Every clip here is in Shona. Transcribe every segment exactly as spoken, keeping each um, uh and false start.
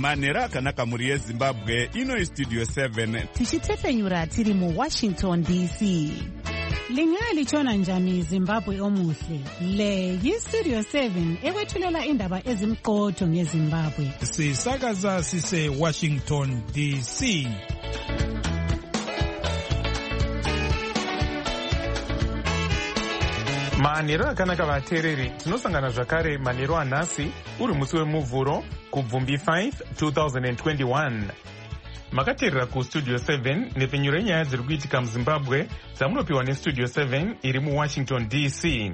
manhero akanaka mhuri yezimbabwe. Ino istudio seven tichitepfenyura tiri muwashington D C. Lingaya lichona njani Zimbabwe omuhle. Le yistudio seven ekwethulela indaba ezimqotho ngeZimbabwe. Sisakaza sise Washington D C. Manhero akanaka vateereri, tinosangana zvakare manhero anhasi uri musi wemuvhuro kubvumbi five two thousand twenty-one. Makateerera kustudio seven nepfenyuro yenyaya dziri kuitika muZimbabwe dzamunopiwa nestudio seven iri muWashington D C.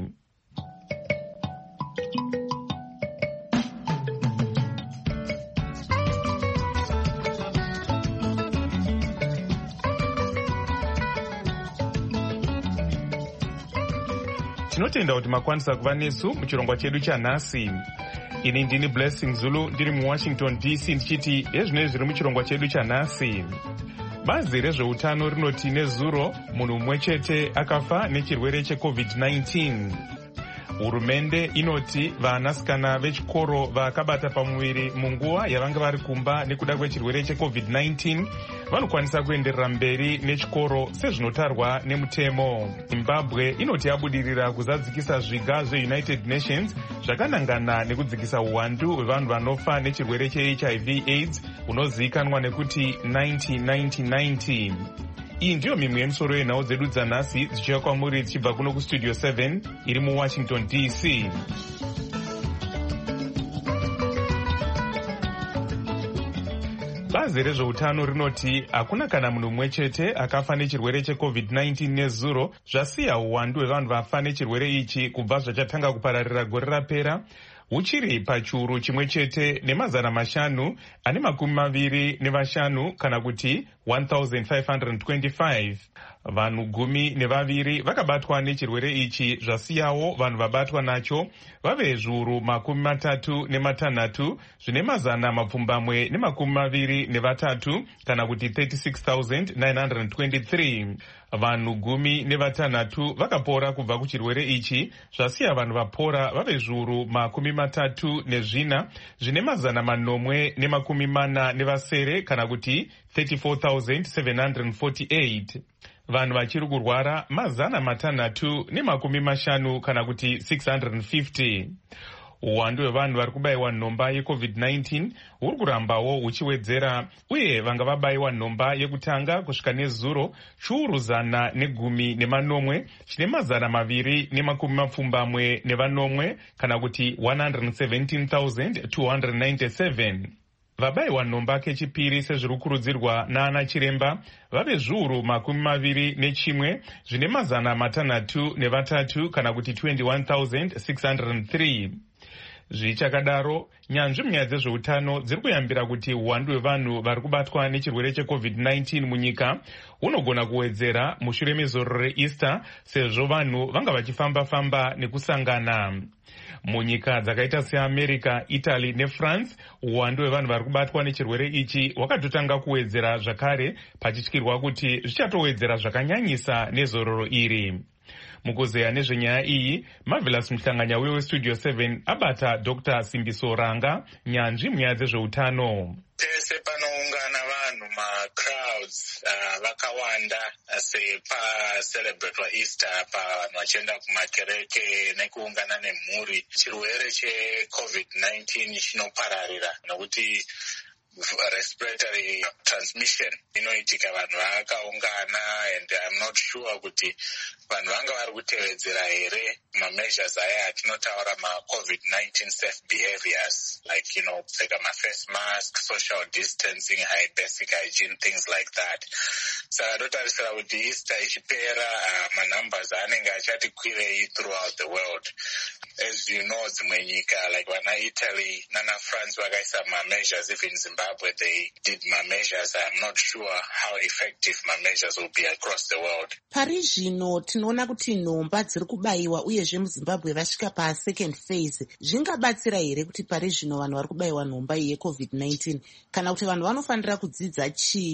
Tinotenda kuti makwanisa kuva nesu muchirongwa chedu chanhasi. Ini ndini Blessing Zulu ndiri muWashington D C ndichiti ezvinezvi zviri muchirongwa chedu chanhasi. Bazi rezveutano rinoti nezuro munhu mumwe chete akafa nechirwere checovid nineteen. Hurumende inoti vanasikana vechikoro vakabata pamuviri munguva yavanga vari kumba nekuda kwechirwere checovid nineteen vanokwanisa kuenderera mberi nechikoro sezvinotarwa nemutemo. Zimbabwe inoti yabudirira kuzadzikisa zviga zveUnited Nations zvakanangana nekudzikisa uwandu hwevanhu vanofa nechirwere cheH I V AIDS unozivikanwa nekuti ninety ninety ninety. Iyi ndiyo mimwe yemisoro yenhau dzedu dzanhasi dzichiuya kwamuri dzichibva kuno kustudio seven iri muWashington D C. Bazi rezveutano rinoti hakuna kana munhu mumwe chete akafa nechirwere checovid nineteen nezuro, zvasiya uwandu hwevanhu vafa nechirwere ichi kubva zvachatanga kupararira gore rapera huchiri pachiuru chimwe chete nemazana mashanu ane makumi maviri nevashanu kana kuti one thousand five hundred twenty-five. Vanhu gumi nevaviri vakabatwa nechirwere ichi, zvasiyawo vanhu vabatwa nacho vave zviuru makumi matatu nematanhatu zvine mazana mapfumbamwe nemakumi maviri nevatatu kana kuti thirty-six thousand nine hundred twenty-three. Vanhu gumi nevatanhatu vakapora kubva kuchirwere ichi, zvasiya vanhu vapora vave zviuru makumi matatu nezvina zvine mazana manomwe nemakumi mana nevasere kana kuti thirty-four thousand seven hundred forty-eight. Vanhu vachiri kurwara mazana matanhatu nemakumi mashanu kana kuti six hundred fifty. Uwandu hwevanhu vari kubayiwa nhomba yecovid nineteen huri kurambawo huchiwedzera, uye vanga vabayiwa nhomba yekutanga kusvika nezuro chiuru zana negumi nemanomwe chine mazana maviri nemakumi mapfumbamwe nevanomwe kana kuti one hundred seventeen thousand two hundred ninety-seven. Vabayiwa nhomba kechipiri sezviri kukurudzirwa naana chiremba vave zviuru makumi maviri nechimwe zvine mazana matanhatu nevatatu kana kuti twenty-one thousand six hundred three. Zvichakadaro, nyanzvi munyaya dzezveutano dziri kuyambira kuti uwandu hwevanhu vari kubatwa nechirwere checovid nineteen munyika hunogona kuwedzera mushure mezoro reEaster sezvo vanhu vanga vachifamba-famba nekusangana. Munyika dzakaita seAmerica, Italy neFrance, uwandu hwevanhu vari kubatwa nechirwere ichi hwakatotanga kuwedzera zvakare, pachityirwa kuti zvichatowedzera zvakanyanyisa nezororo iri. Mukuzeya nezvenyaya iyi, Marvelous Muhlanganya westudio seven abata Doctor Simbiso Ranga, nyanzvi munyaya dzezveutano. Pese panoungana vanhu macrowds uh, vakawanda sepa-celebrate Easter pa vanhu vachienda kumakereke nekuungana nemhuri, chirwere checovid nineteen chinopararira nokuti respiratory transmission inoitika vanhu vakaungana, and I'm not sure kuti vanhu vanga vari kutevedzera here ma-measures aya atinotaura ma-covid nineteen safe behaviors, like, you know, kupfeka ma-face mask, social distancing, high basic hygiene, things like that. Saka totarisira kuti Easter ichipera uh, ma-numbers anenge achati kwirei throughout the world. As you know, dzimwe nyika like vana Italy nana France vakaisa ma-measures, even Zimbabwe they did ma-measures. I'm not sure how effective ma-measures will be across the world. Pari zvino tinoona kuti nhomba dziri kubayiwa uyezve muZimbabwe vasvika pasecond phase. Zvingabatsira here kuti pari zvino vanhu vari kubayiwa nhomba yecovid nineteen kana kuti vanhu vanofanira kudzidza chii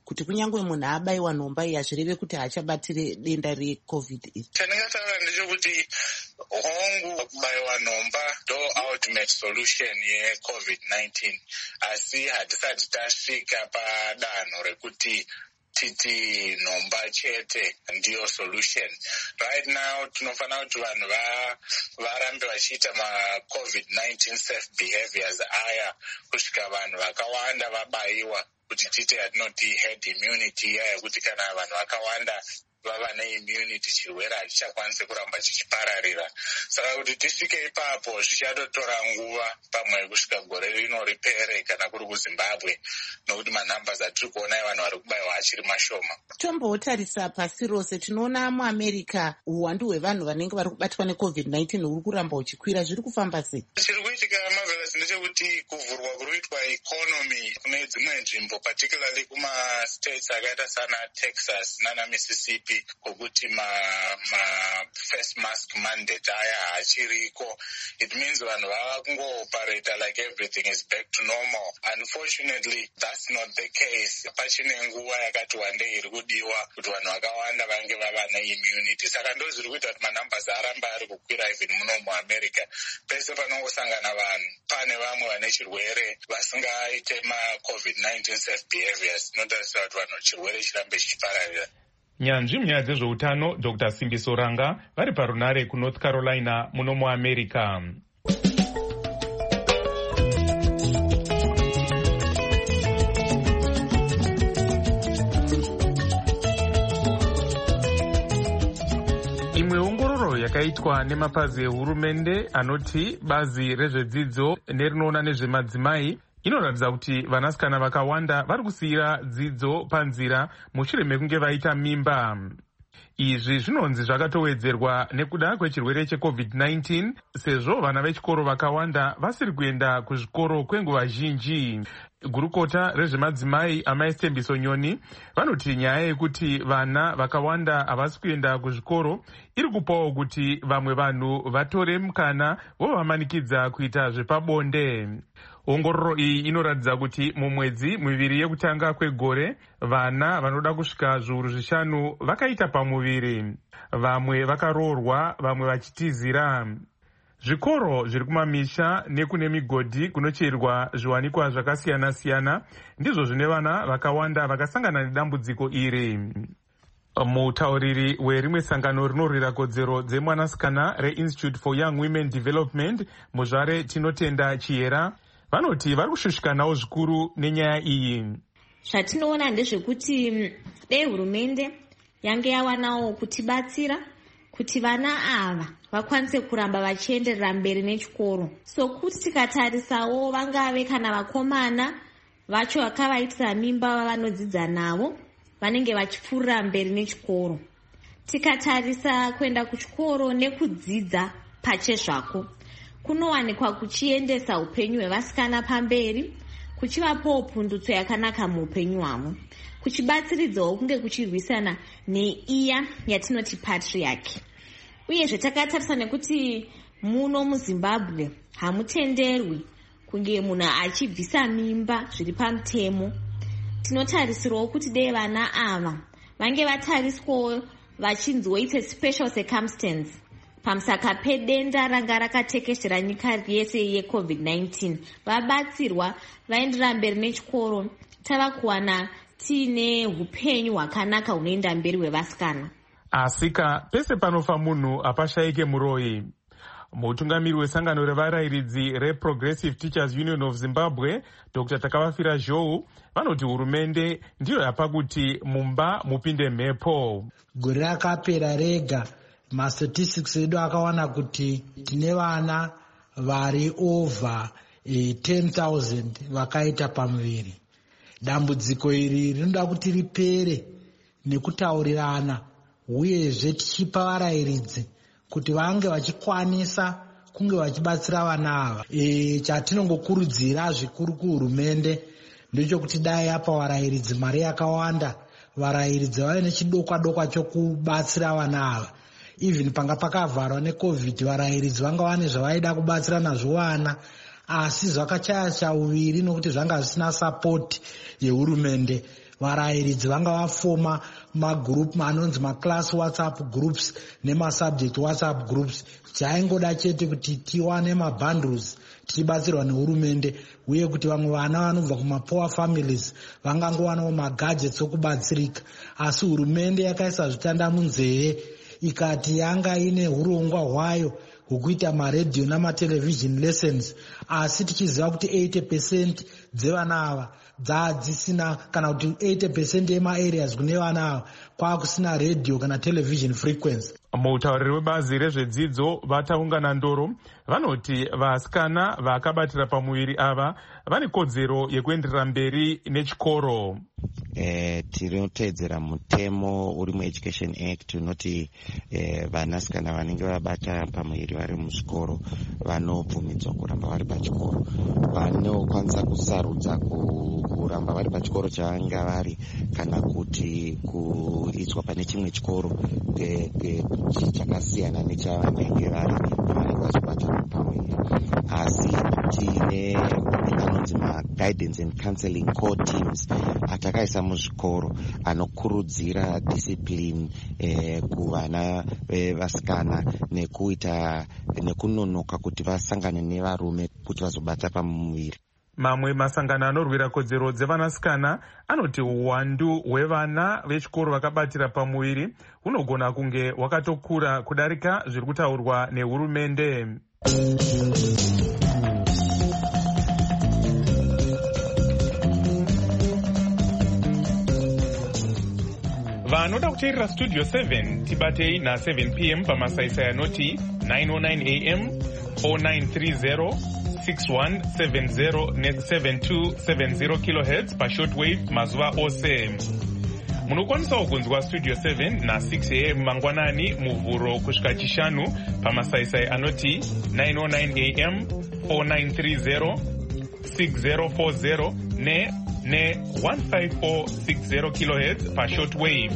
kuti kunyange munhu abayiwa nhomba iyi hazvireve kuti haachabatire denda recovid iri? Chandingataura ndechekuti hongu kubayiwa nhomba ndo ultimate solution yecovid nineteen, asi hatisati tasvika padanho rekuti titi nhomba chete ndiyo solution. Right now tinofanira kuti vanhu varambe vachiita ma-covid nineteen safe behaviors aya kusvika vanhu vakawanda vabayiwa, kuti tite yatinoti herd immunity iya yekuti kana vanhu vakawanda vava neimmunity chirwere hachichakwanisi kuramba chichipararira. Saka kuti tisvike ipapo zvichatotora nguva, pamwe kusvika gore rino ripere kana kuri kuZimbabwe, nokuti manhambas atiri kuona vanhu vari kubayiwa achiri mashoma. Tombotarisa pasi rose, tinoona muAmerica uwandu hwevanhu vanenge vari kubatwa necovid nineteen huri kuramba uchikwira. Zviri kufamba sei? Chiri kuitika Marvelous ndechekuti kuvhurwa kuri kuitwa economy kune dzimwe nzvimbo, particularly kumastates akaita sana Texas nana Mississippi, kokuti ma, ma face mask mandate aya haachiriko. It means vanhu vava kungo-operate like everything is back to normal. Unfortunately, that's not the case. Pachine nguva yakati wandei iri kudiwa kuti vanhu vakawanda vange vava neimmunity. Saka ndo zviri kuita kuti manumbers aramba ari kukwira even muno muAmerica. Pese panongosangana vanhu, pane vamwe vane chirwere vasingaite ma-covid nineteen safe behaviors, inotarisira kuti vanhu chirwere chirambe chichipararira. Nyanzvi munyaya dzezveutano Doctor Simbiso Ranga vari parunare kuNorth Carolina muno muAmerica. Imwe ongororo yakaitwa nemapazi ehurumende anoti bazi rezvedzidzo nerinoona nezvemadzimai inoratidza kuti vanasikana vakawanda vari kusiyira dzidzo panzira mushure mekunge vaita mimba. Izvi zvinonzi zvakatowedzerwa nekuda kwechirwere checovid nineteen, sezvo vana vechikoro vakawanda vasiri kuenda kuzvikoro kwenguva zhinji. Gurukota rezvemadzimai Amai Stembiso Nyoni vanoti nyaya yekuti vana vakawanda havasi kuenda kuzvikoro iri kupawo kuti vamwe vanhu vatore mukana vovamanikidza kuita zvepabonde. Ongororo iyi inoratidza kuti mumwedzi miviri yekutanga kwegore vana vanoda kusvika zviuru zvishanu vakaita pamuviri, vamwe vakaroorwa, vamwe vachitizira. Zvikoro zviri kumamisha nekune migodhi kunocherwa zviwanikwa zvakasiyana-siyana ndizvo zvine vana vakawanda vakasangana nedambudziko iri. Mutauriri werimwe sangano rinorwira kodzero dzemwanasikana reInstitute for Young Women Development, muzvare Tinotenda Chiyera, vanoti vari kushushikanawo zvikuru nenyaya iyi. Zvatinoona ndezvekuti dei hurumende yange yawanawo kutibatsira kuti vana ava vakwanise kuramba vachienderera mberi nechikoro. So kuti tikatarisawo vangave kana vakomana vacho vakavaitira mimba vanodzidza navo vanenge vachipfuurira mberi nechikoro. Tikatarisa kuenda kuchikoro nekudzidza pachezvako kunowanikwa kuchiendesa upenyu hwevasikana pamberi, kuchivapawo pundutso yakanaka muupenyu hwavo, kuchibatsiridzawo kunge kuchirwisana neiya yatinoti patriarchy. Uyezve takatarisa nekuti muno muZimbabwe hamutenderwi kunge munhu achibvisa mimba zviri pamutemo, tinotarisirawo kuti dei vana ava vange vatariswawo vachinzi it's a special circumstance pamusaka pedenda ranga rakatekeshera nyika yese yecovid nineteen, vabatsirwa vaenderera mberi nechikoro, tava kuwana tiine upenyu hwakanaka hunoenda mberi hwevasikana. Asika pese panofa munhu hapashayike muroyi. Mutungamiri wesangano revarayiridzi reProgressive Teachers Union of Zimbabwe, Doctor Takavafira Zhou, vanoti hurumende ndiyo yapa kuti mumba mupinde mhepo. Gore rakapera rega mastatistics edu akawana kuti tine vana vari over eh, ten thousand vakaita pamuviri. Dambudziko iri rinoda kuti ripere nekutaurirana uyezve tichipa varayiridzi kuti vange vachikwanisa kunge vachibatsira vana ava. E, chatinongokurudzira zvikuru kuhurumende ndechekuti dai apa varayiridzi mari yakawanda, varayiridzi vave nechidokwa dokwa chokubatsira vana ava. Even panga pakavharwa necovid varayiridzi vanga vane zvavaida kubatsira nazvo vana, asi zvakachaya chauviri nokuti zvanga zvisina support yehurumende. varayiridzi vanga vafoma magroup anonzi maclass whatsapp groups nemasubject whatsapp groups. chaingoda chete kuti tiwane mabundles tichibatsirwa nehurumende, uye kuti vamwe vana vanobva kumapoor families vangangowanawo magadgets okubatsirika. Asi hurumende yakaisa zvitanda munzeve ikati yanga ine urongwa hwayo hwekuita maredhiyo namatelevision lessons, asi tichiziva kuti eighty percent dzevana ava dzadzisina, kana kuti eighty percent yemaareas kune vana ava kwakusina redhiyo kana television frequency. Mutauriri webazi rezvedzidzo vataungana ndoro vanoti vasikana vakabatira pamuviri ava vane kodzero yekuenderera mberi nechikoro. Eh, tinotedzera mutemo uri muEducation Act unoti eh, vanasikana vanenge vabata pamuviri vari muzvikoro vanobvumidzwa kuramba vari pachikoro, vanokwanisa kusarudza kuramba vari pachikoro chavanga vari kana kuti kuiswa pane chimwe chikoro chakasiyana nechavanenge vari vanenge vachibata pamuviri. Asi tine anonzi maguidance and counseling core teams atakaisa muzvikoro anokurudzira discipline eh, kuvana eh, vasikana nekuita nekunonoka kuti vasangane nevarume kuti vazobata pamuviri. Mamwe masangano anorwira kodzero dzevanasikana anoti uwandu hwevana vechikoro vakabatira pamuviri hunogona kunge wakatokura kudarika zviri kutaurwa nehurumende. Vanoda kuteerera Studio seven tibatei na seven p m pamasaisai anoti nine oh nine a m, four nine three zero, six one seven zero ne seven two seven zero kilohertz pashortwave mazuva ose. Munokwanisawo kunzwa Studio seven na six a m mangwanani muvhuro kusvika chishanu pamasaisai anoti nine oh nine a m, four nine three zero, six zero four zero ne ne one five four six zero kilohertz pashortwave.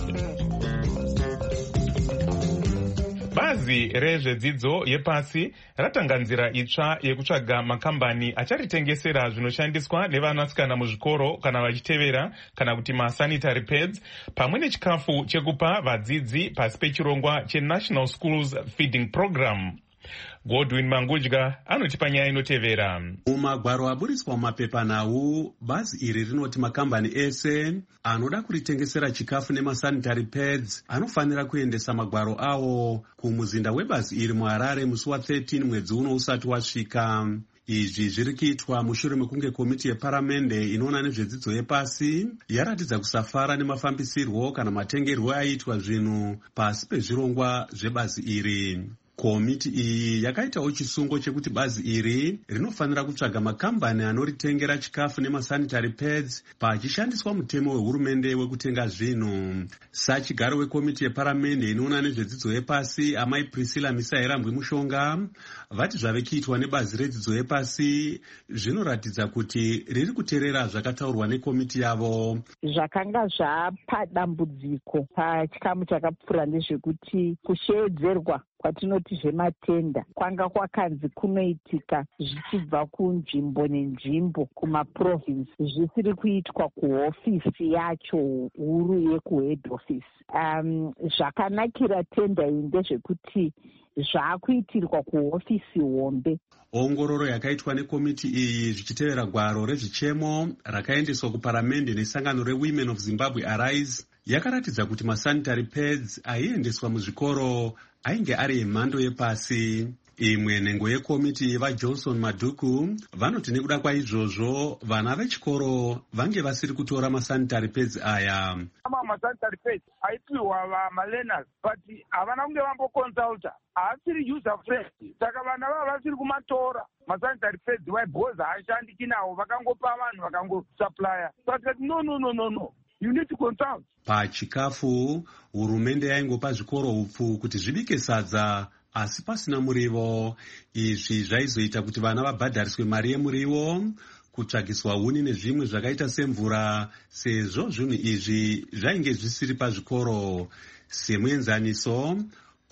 Bazi rezvedzidzo yepasi ratanga nzira itsva yekutsvaga makambani acharitengesera zvinoshandiswa nevanasikana muzvikoro kana vachitevera kana kuti masanitary pads pamwe nechikafu chekupa vadzidzi pasi pechirongwa cheNational Schools Feeding Program. Godwin Mangudya anotipa nyaya inotevera. Mumagwaro aburiswa mumapepanhau, bazi iri rinoti makambani ese anoda kuritengesera chikafu nemasanitary pads anofanira kuendesa magwaro awo kumuzinda webazi iri muHarare musi wa13 mwedzi uno usati wasvika. Izvi zviri kuitwa mushure mekunge komiti yeparamende inoona nezvedzidzo yepasi yaratidza kusafara nemafambisirwo kana matengerwo aiitwa zvinhu pasi pezvirongwa zvebazi iri. Komiti iyi yakaitawo chisungo chekuti bazi iri rinofanira kutsvaga makambani anoritengera chikafu nemasanitary pads pachishandiswa mutemo wehurumende wekutenga zvinhu. Sachigaro wekomiti yeparamende inoona nezvedzidzo yepasi amai Priscilla Misairambwi Mushonga vati zvave kuitwa nebazi redzidzo yepasi zvinoratidza kuti riri kuteerera zvakataurwa nekomiti yavo. Zvakanga zvapa dambudziko pachikamu chakapfuura ndezvekuti kusheedzerwa kwatinoti zvematenda kwanga kwakanzi kunoitika zvichibva kunzvimbo nenzvimbo kumaprovinsi zvisiri kuitwa kuhofisi yacho huru yekuhead office. Um, zvakanakira tenda iyi ndezvekuti zvaakuitirwa kuhofisi hombe. Ongororo yakaitwa nekomiti iyi zvichitevera gwaro rezvichemo rakaendeswa kuparamende nesangano reWomen of Zimbabwe Arise yakaratidza kuti masanitary pads aiendeswa muzvikoro ainge ari emhando yepasi. Imwe nhengo yekomiti vaJohnson Maduku vanoti nekuda kwaizvozvo vana vechikoro vange vasiri kutora masanitary pads aya. Ama masanitary pads aipiwa vamalearners but havana kunge vambokonsulta, haasiri user friendly, saka vana vava vasiri kumatora masanitary pads vaibhoza haashandiki nawo, vakangopa vanhu vakangosuplya. But no no no no no you need to consult. Pachikafu hurumende yaingopa zvikoro upfu kuti zvibike sadza asi pasina murivo. Izvi zvaizoita kuti vana vabhadhariswe mari yemurivo, kutsvagiswa huni nezvimwe zvakaita semvura, sezvo zvinhu izvi zvainge zvisiri pazvikoro. Semuenzaniso,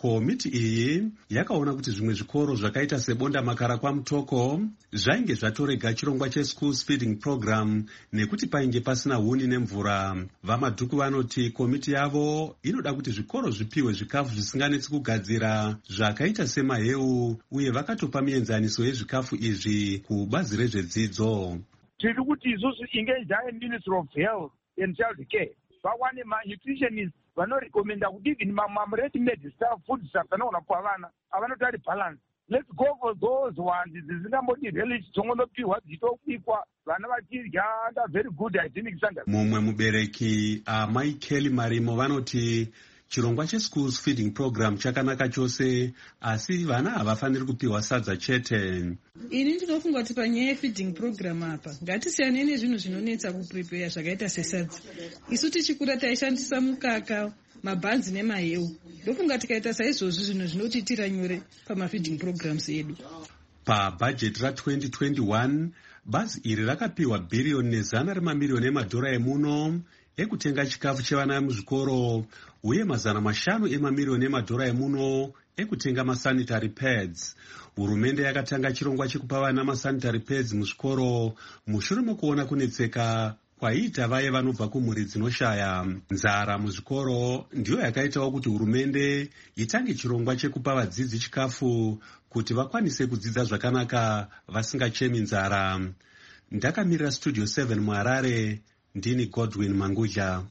komiti iyi yakaona kuti zvimwe zvikoro zvakaita sebonda makara kwamutoko zvainge zvatorega chirongwa cheschools feeding program nekuti painge pasina huni nemvura. Vamadhuku vanoti komiti yavo inoda kuti zvikoro zvipiwe zvikafu zvisinganetsi kugadzira zvakaita semaheu, uye vakatopa mienzaniso yezvikafu izvi kubazi rezvedzidzo. Tiri kuti isusu engage Ministry of Health and Child Care vawane manutritionists vanorekomenda kuti even mamready made stuff food stuff vanoona kupa vana avanoti ari balance. Let's go for those ones dzisingambodi relish dzongonopiwa dzitobikwa vana vachirya under very good hygienic standards. Mumwe mubereki amai Kelly Marimo vanoti chirongwa cheschools feeding program chakanaka chose, asi vana havafaniri kupiwa sadza chete. Ini ndinofunga kuti panyaya yefeeding program apa ngatisiyane nezvinhu zvinonetsa kuprepare zvakaita sesadza. Isu tichikura taishandisa mukaka, mabhanzi nemaheu. Ndofunga tikaita saizvozvo zvinhu zvinotitira nyore pamafeeding programs edu. Pabhajeti ra-twenty twenty-one bazi iri rakapiwa bhiriyoni nezana remamiliyoni emadhora emuno ekutenga chikafu chevana muzvikoro, uye mazana mashanu emamiliyoni emadhora emuno ekutenga masanitary pads. Hurumende yakatanga chirongwa chekupa vana masanitary pads muzvikoro mushure mekuona kunetseka kwaita vaye vanobva kumhuri dzinoshaya. Nzara muzvikoro ndiyo yakaitawo kuti hurumende itange chirongwa chekupa vadzidzi chikafu kuti vakwanise kudzidza zvakanaka vasingachemi nzara. Ndakamirira Studio seven muHarare, ndini Godwin Manguja.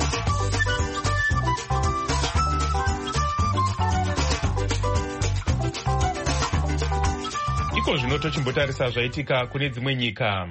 Iko zvino tochimbotarisa zvaitika kune dzimwe nyika.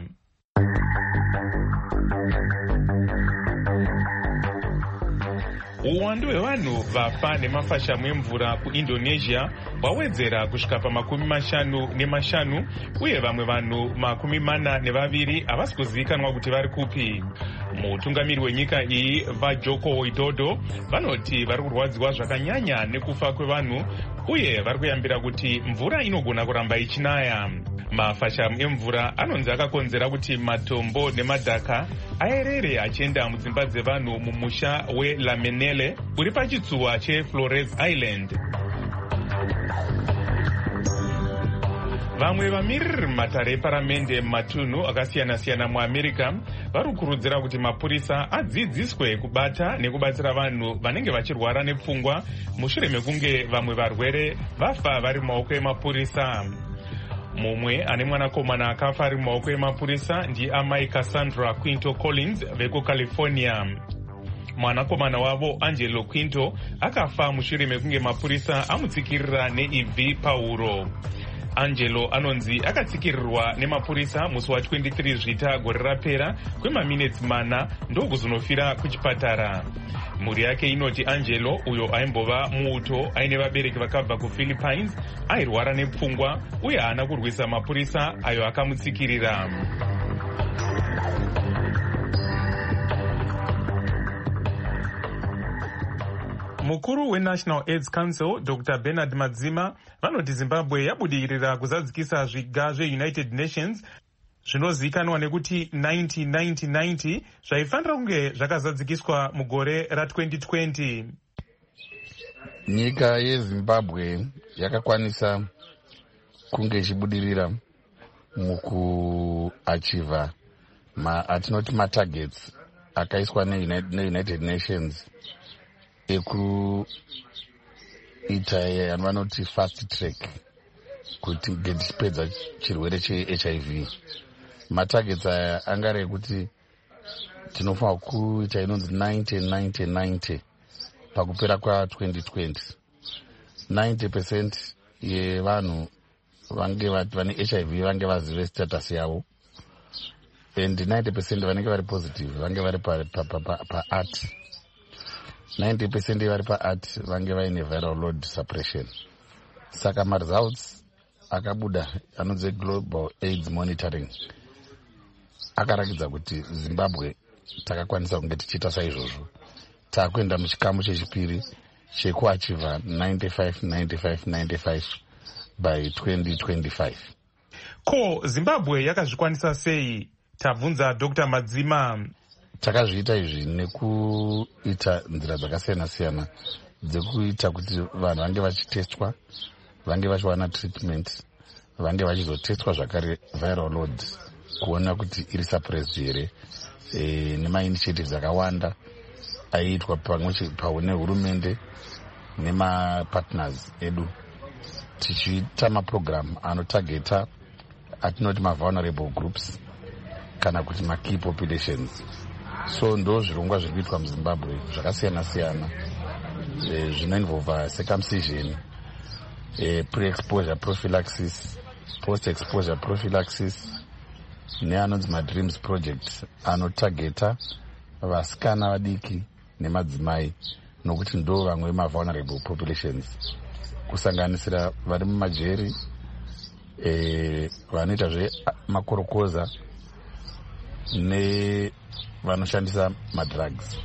Uwandu hwevanhu vafa nemafashamu emvura kuIndonesia hwawedzera kusvika pamakumi mashanu nemashanu, uye vamwe vanhu makumi mana nevaviri havasi kuzivikanwa kuti vari kupi. Mutungamiri wenyika iyi vaJoko Widodo vanoti vari kurwadziwa zvakanyanya nekufa kwevanhu, uye vari kuyambira kuti mvura inogona kuramba ichinaya. Mafashamu emvura anonzi akakonzera kuti matombo nemadhaka aerere achienda mudzimba dzevanhu mumusha weLamenele uri pachitsuwa cheFlores Island. Vamwe vamiriri mumatare eparamende mumatunhu akasiyana-siyana muAmerica vari kukurudzira kuti mapurisa adzidziswe kubata nekubatsira vanhu vanenge vachirwara nepfungwa mushure mekunge vamwe varwere vafa vari mumaoko emapurisa. Mumwe ane mwanakomana akafa ari mumaoko emapurisa ndiamai Cassandra Quinto Collins vekuCalifornia. Mwanakomana wavo Angelo Quinto akafa mushure mekunge mapurisa amutsikirira neivhi pahuro. Angelo anonzi akatsikirirwa nemapurisa musi wa-twenty-three zvita gore rapera kwemaminitsi mana ndokuzonofira kuchipatara. Mhuri yake inoti Angelo, uyo aimbova muuto aine vabereki vakabva kuPhilippines, airwara nepfungwa uye haana kurwisa mapurisa ayo akamutsikirira. Mukuru weNational AIDS Council Doctor Bernard Madzima vanoti Zimbabwe yabudirira kuzadzikisa zviga zveUnited Nations zvinozivikanwa nekuti ninety ninety ninety zvaifanira kunge zvakazadzikiswa mugore ra-twenty twenty. Nyika yeZimbabwe yakakwanisa kunge ichibudirira mukuachiva ma atinoti matargets akaiswa neUnited Nations ekuita vanoti fast track kuti tichipedza chirwere cheH I V. Matargets aya angare ekuti tinofanira kuita inonzi ninety ninety ninety pakupera kwa-twenty twenty. ninety percent yevanhu vange vane H I V vange vazive status yavo, and ninety percent vanenge vari positive vange vari pa-art. ninety percent vari pa-art vange vaine viral load suppression. Saka ma-results akabuda anonzi Global AIDS Monitoring akarakidza kuti Zimbabwe takakwanisa kunge tichiita saizvozvo. Takuenda muchikamu chechipiri chekuachiva ninety-five ninety-five ninety-five by twenty twenty-five. Ko Zimbabwe yakazvikwanisa sei? Tabvunza Doctor Madzima. Takazviita izvi nekuita nzira dzakasiyana-siyana dzekuita kuti vanhu vange vachitestwa, vange vachiwana treatment, vange vachizotestwa zvakare viral load kuona kuti iri suppressed here. E, nemainitiatives akawanda aiitwa pamwe paune hurumende nemapartners edu tichiita maprogram anotageta atinoti mavulnerable groups kana kuti makey populations. So ndo zvirongwa zviri kuitwa muZimbabwe zvakasiyana siyana e, zvinoinvolva circumcision, e, pre-exposure prophylaxis, post-exposure prophylaxis neanonzi madreams project anotageta vasikana vadiki nemadzimai nokuti ndo vamwe mavulnerable populations, kusanganisira vari mumajeri, e, vanoita zvemakorokoza nevanoshandisa madrugs.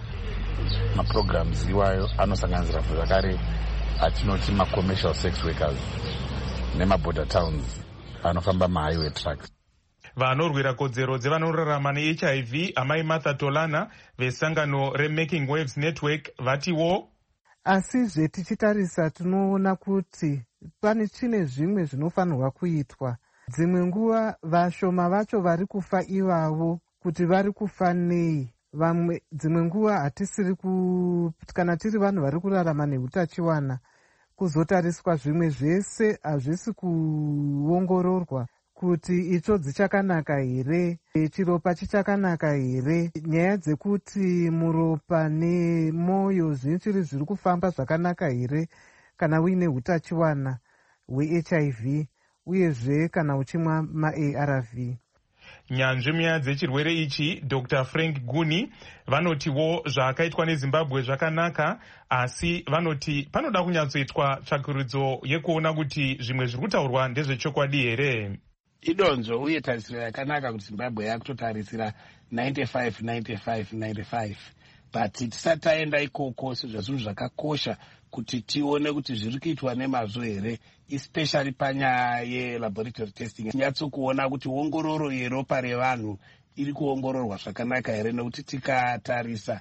Maprograms iwayo anosanganisira zvakare atinoti macommercial sex workers nemaborder towns anofamba mahighway trucks. Vanorwira kodzero dzevanorarama neH I V amai Martha Tolana vesangano reMaking Waves Network vatiwo, asizve tichitarisa tinoona kuti pane chine zvimwe zvinofanirwa kuitwa. Dzimwe nguva vashoma vacho vari kufa ivavo kuti vari kufa nei. Vamwe dzimwe nguva hatisiri ku kana tiri vanhu vari kurarama neutachiwana kuzotariswa zvimwe zvese hazvisi kuongororwa kuti itsvo dzichakanaka here, chiropa chichakanaka here, nyaya dzekuti muropa nemwoyo zvichiri zviri kufamba zvakanaka here kana uine utachiwana hweH I V uyezve kana uchimwa ma-A R V. Nyanzvi munyaya dzechirwere ichi Doctor Frank Guni vanotiwo zvakaitwa neZimbabwe zvakanaka, asi vanoti panoda kunyatsoitwa tsvakurudzo yekuona kuti zvimwe zviri kutaurwa ndezvechokwadi here. Idonzo uye tarisiro yakanaka kuti Zimbabwe yakutotarisira ninety-five ninety-five ninety-five, but tisati taenda ikoko sezvazvinhu zvakakosha kuti tione kuti zviri kuitwa nemazvo here, especially panyaya yelaboratory testing. Tinyatsokuona kuti ongororo yeropa revanhu iri kuongororwa zvakanaka here, nekuti tikatarisa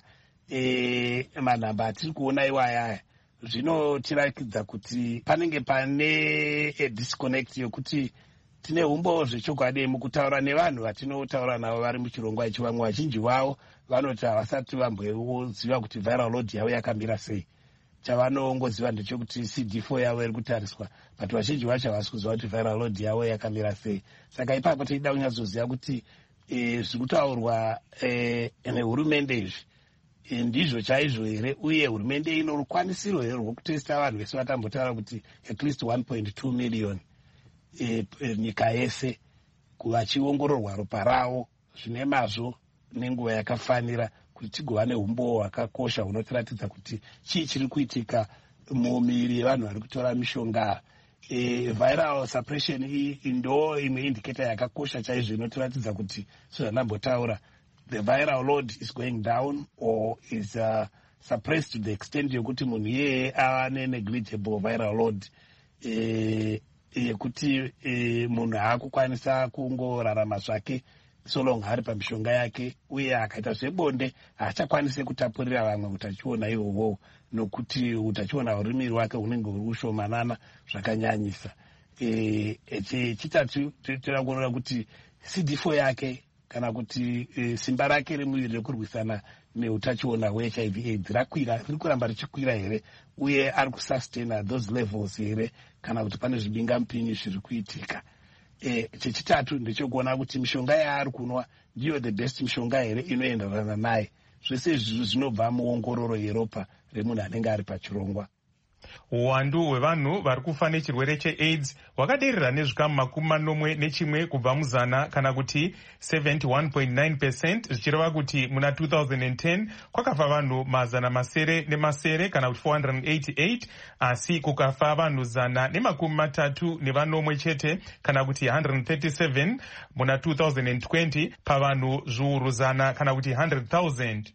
e, manhamba atiri kuona iwayaya zvinotirakidza kuti panenge pane a disconnect yokuti tine umbo zvechokwadi mukutaura nevanhu vatinotaura navo vari muchirongwa ichi. Vamwe vazhinji vavo vanoti havasati vamboziva kuti viral load yavo yakamira sei. Chavanoongoziva ndechekuti C D four yavo iri kutariswa, but vazhinji vacho havasi kuziva kuti viral load yavo yakamira sei. Saka ipapo tichida kunyatsoziva kuti e, zviri kutaurwa e, nehurumende izvi e, ndizvo chaizvo here, uye hurumende ino rukwanisiro here rwokutesta vanhu vese vatambotaura kuti at least one point two million E, e, nyika yese vachiongororwa ropa ravo zvine mazvo nenguva yakafanira kuti tigova neumbo hwakakosha hunotiratidza kuti chii chiri kuitika mumiviri yevanhu vari kutora mishonga. E, viral suppression iyi ndo imwe indicator yakakosha chaizvo inotiratidza kuti sezvandambotaura the viral load is going down or is uh, suppressed to the extent yokuti munhu iyeye ava nenegligible viral load e, yekuti e, munhu haakukwanisa kungorarama zvake so long ari pamishonga yake, uye akaita zvebonde haachakwanisi kutapurira vamwe utachiona ihwohwo, nokuti utachiona huri muviri wake hunenge huri kushomanana zvakanyanyisa. E, chitatu tinoongorora kuti C D four yake kana kuti e, simba rake remuviri rekurwisana neutachiona hweH I V AIDS rakwira, riri kuramba richikwira here, uye ari kusustaina those levels here kana kuti pane zvibingamupinyi zviri kuitika. E, chechitatu ndechekuona kuti mishonga yaari kunwa ndiyo the best mishonga here inoenderana naye. Zvese izvi zvinobva muongororo yeropa remunhu anenge ari pachirongwa. Uwandu hwevanhu vari kufa nechirwere cheAIDS hwakaderera nezvikamu makumi manomwe nechimwe kubva muzana, kana kuti seventy-one point nine percent, zvichireva kuti muna two thousand ten kwakafa vanhu mazana masere nemasere kana kuti four hundred eighty-eight, asi kukafa vanhu zana nemakumi matatu nevanomwe chete kana kuti one hundred thirty-seven muna two thousand twenty pavanhu zviuru zana kana kuti one hundred thousand.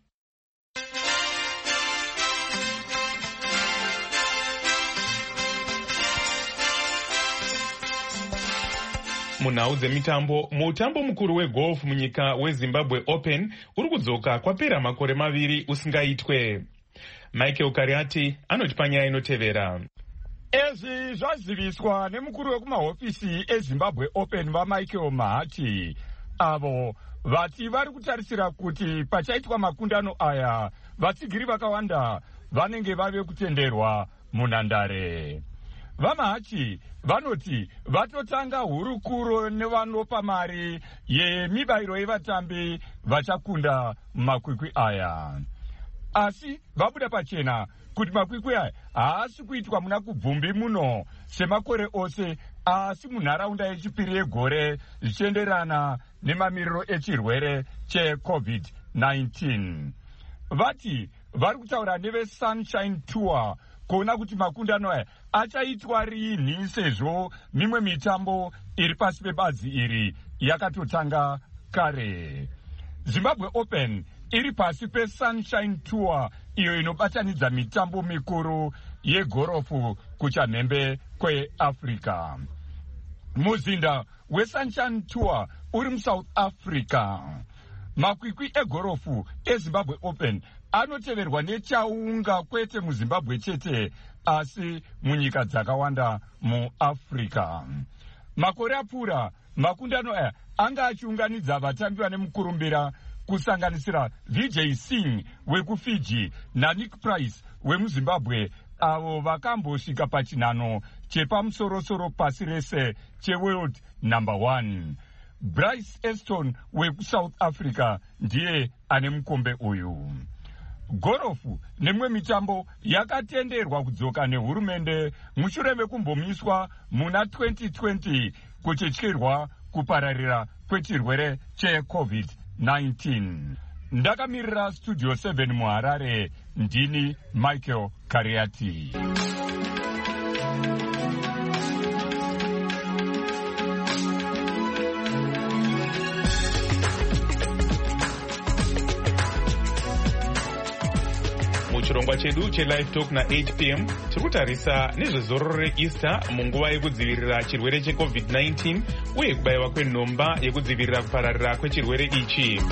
Munhau dzemitambo, mutambo mukuru wegolf munyika weZimbabwe Open uri kudzoka kwapera makore maviri usingaitwe. Michael Kariati anoti panyaya inotevera. Ezvi zvaziviswa nemukuru wekumahofisi eZimbabwe Open vaMichael Mahati, avo vati vari kutarisira kuti pachaitwa makundano aya vatsigiri vakawanda vanenge vave kutenderwa munhandare. VaMahati vanoti vatotanga hurukuro nevanopa mari yemibayiro yevatambi vachakunda makwikwi aya. Asi vabuda pachena kuti makwikwi aya haasi kuitwa muna kubvumbi muno semakore ose, asi munharaunda yechipiri yegore zvichienderana nemamiriro echirwere checovid nineteen. Vati vari kutaura neveSunshine Tour kuona kuti makundano aya achaitwa rini, sezvo mimwe mitambo iri pasi pebazi iri yakatotanga kare. Zimbabwe Open iri pasi peSunshine Tour, iyo inobatanidza mitambo mikuru yegorofu kuchamhembe kweAfrica. Muzinda weSunshine Tour uri muSouth Africa. Makwikwi egorofu eZimbabwe Open anoteverwa nechaunga, kwete muZimbabwe chete asi munyika dzakawanda muAfrica. Makore apfuura makundano aya anga achiunganidza vatambi vane mukurumbira kusanganisira V J Singh wekuFiji naNick Price wemuZimbabwe, avo vakambosvika pachinhano chepamusorosoro pasi rese cheworld number one. Bryce Eston wekuSouth Africa ndiye ane mukombe uyu. Gorofu nemwe mitambo yakatenderwa kudzoka nehurumende mushure mekumbomiswa muna twenty twenty kuchityirwa kupararira kwechirwere checovid nineteen. Ndakamirira Studio seven muHarare, ndini Michael Kariati. Muchirongwa chedu cheLive Talk na eight p m tiri kutarisa nezvezororo reEaster munguva yekudzivirira chirwere checovid nineteen uye kubayiwa kwenhomba yekudzivirira kupararira kwechirwere ichi.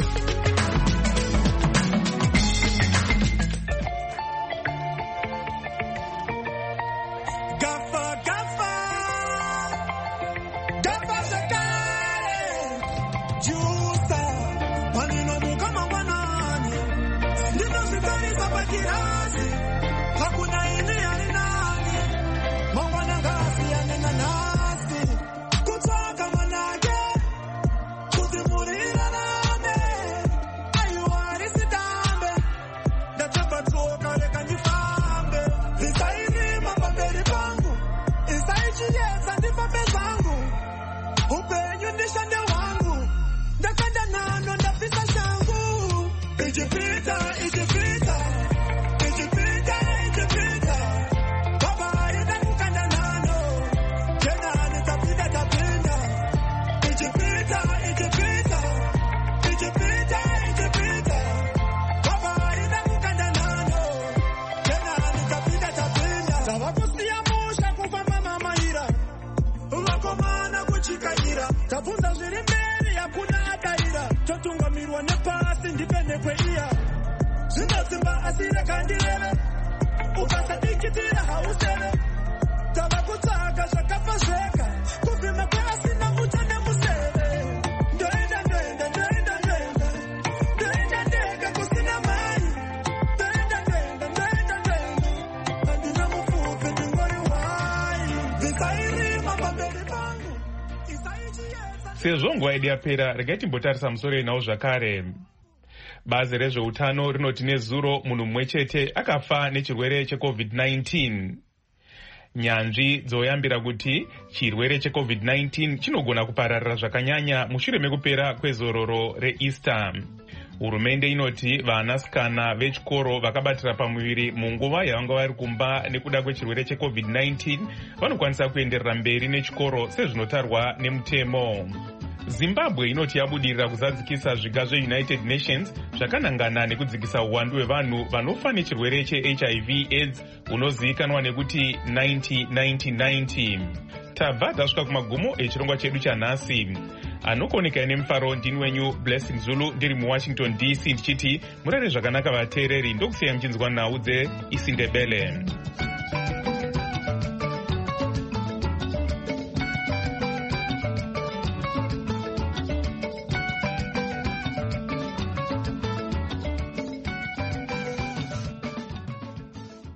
Sezvo nguva yedu yapera, regai timbotarisa musoro inawo zvakare. Bazi rezveutano rinoti nezuro munhu mumwe chete akafa nechirwere checovid nineteen. Nyanzvi dzoyambira kuti chirwere checovid nineteen chinogona kupararira zvakanyanya mushure mekupera kwezororo reEaster. Hurumende inoti vanasikana vechikoro vakabatira pamuviri munguva yavanga vari kumba nekuda kwechirwere checovid nineteen vanokwanisa kuenderera mberi nechikoro sezvinotarwa nemutemo. Zimbabwe inoti yabudirira kuzadzikisa zviga zveunited nations zvakanangana nekudzikisa uwandu hwevanhu vanofa nechirwere cheH I V AIDS unozivikanwa nekuti ninety ninety ninety. Tabva tasvika kumagumo echirongwa chedu chanhasi. Anokoneka nemufaro ndini wenyu Blessing Zulu ndiri muWashington D C ndichiti murare zvakanaka vateereri, ndokusiyai muchinzwa nhau dzeIsindebele.